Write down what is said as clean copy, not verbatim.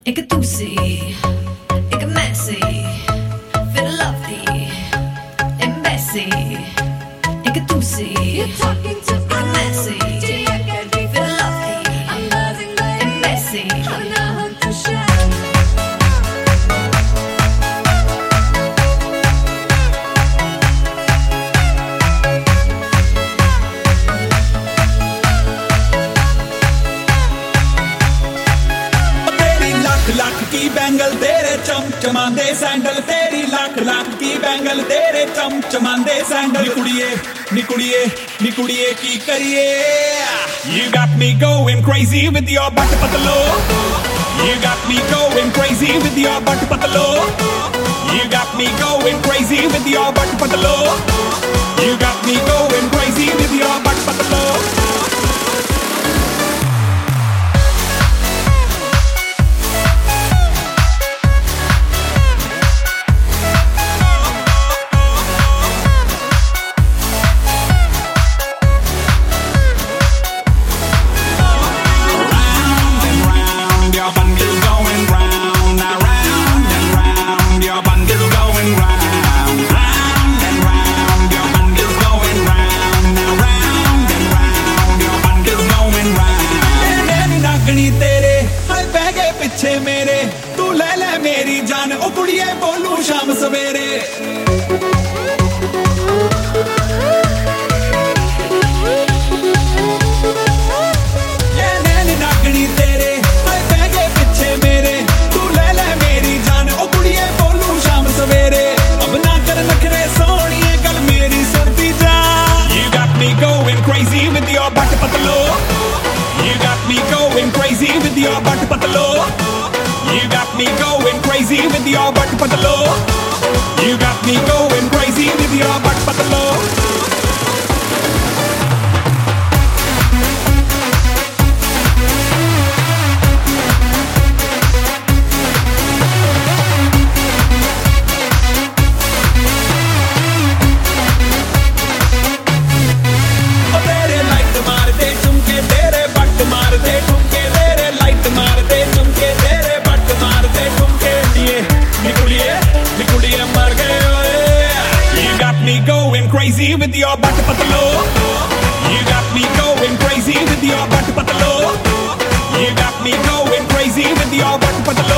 Ik het toezie, ik het messy, veel lofty, en messy. Ik het toezie, ik het messy, veel lofty, en messy. ਲੱਖ ਕੀ bangle ਤੇਰੇ ਚਮਚਮਾਂਦੇ sandal ਤੇਰੀ ਲੱਖ ਕੀ bangle ਤੇਰੇ ਚਮਚਮਾਂਦੇ ਸੈਂਡਲ ਨੀ ਕੁੜੀਏ ਕੀ ਕਰੀਏ You got me going crazy with your butt patalo You got me going crazy with your butt patalo You got me going crazy with your butt patalo You got me going crazy with your butt patalo ਪਿੱਛੇ ਮੇਰੇ ਤੂੰ ਲੈ ਲੈ ਮੇਰੀ ਜਾਨ ਉਹ ਕੁੜੀਏ ਬੋਲੂ ਸ਼ਾਮ ਸਵੇਰੇ ਇਹ ਨੈਣ ਨਾਗਣੀ ਤੇਰੇ ਹਾਏ ਬਹਿ ਗਏ ਪਿੱਛੇ ਮੇਰੇ ਤੂੰ ਲੈ ਲੈ ਮੇਰੀ ਜਾਨ ਉਹ ਕੁੜੀਏ ਬੋਲੂ ਸ਼ਾਮ ਸਵੇਰੇ ਅਬ ਨਾ ਕਰ ਨਖਰੇ ਸੋਹਣੀਏ ਗੱਲ ਮੇਰੀ ਸੁਣਦੀ ਜਾ You got me going crazy with your butt patalo You got me going crazy with your butt patalo You got me going crazy with your butt patalo You got me going crazy with your butt patalo Crazy with your butt patalo You got me going crazy with your butt patalo You got me going crazy with your butt patalo